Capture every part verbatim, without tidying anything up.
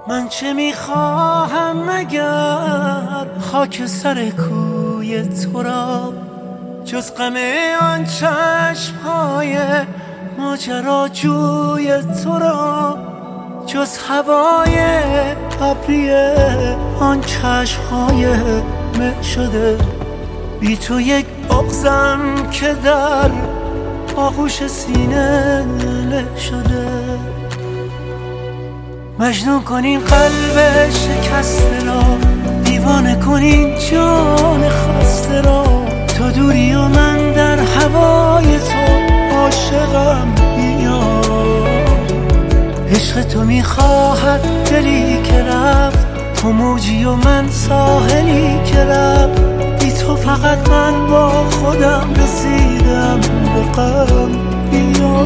من چه میخواهم مگر خاک سر کوی تو را، جز غم آن چشمهای ماجراجوی تو را، جز هوای ابری آن چشمهای مه شده. بی تو یک بغضم که در آغوش سینه له شده. مجنون کنین قلب شکسته را، دیوانه کنین جان خسته را. تو دوری و من در هوای تو عاشقم بیا. عشق تو میخواهد دلی که رفت، تو موجی و من ساحلی که رفت. بی تو فقط من با خودم رسیدم به غم بیا.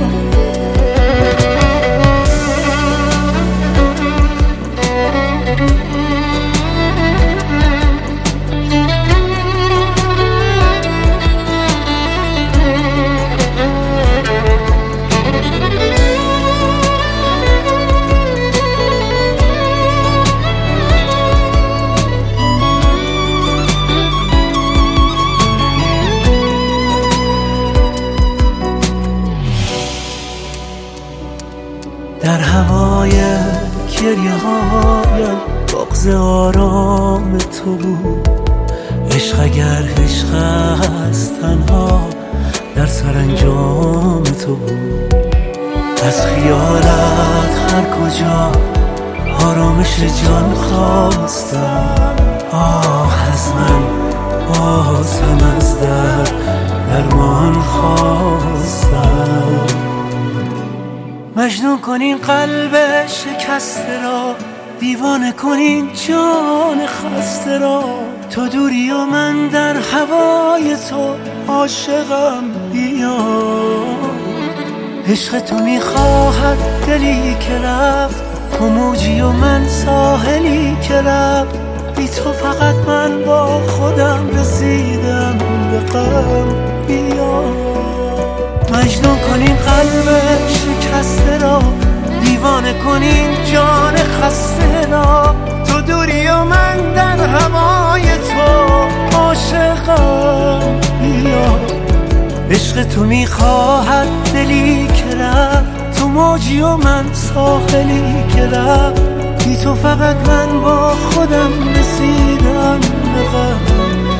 در هوای گریه هایم بغض آرام تو بود. عشق اگر عشق است تنها در سرانجام تو بود. از خیالت هر کجا آرامش جان خواستم. آه از من باز هم از در درمان خواستم. مجنون کنین قلب شکسته را، دیوانه کنین جان خسته را. تو دوری و من در هوای تو عاشقم بیا. عشق تو میخواهد دلی که رفت، تو موجی و من ساحلی که رفت. بی تو فقط من با خودم رسیدم به غم بیا. مجنون کنین قلب شکسته را، دیوانه کنین جان خسته را. تو دوری و من در هوای تو عاشقم بیا. عشق تو میخواهد دلی که رفت، تو موجی و من ساحلی که رفت. بی تو فقط من با خودم رسیدم به غم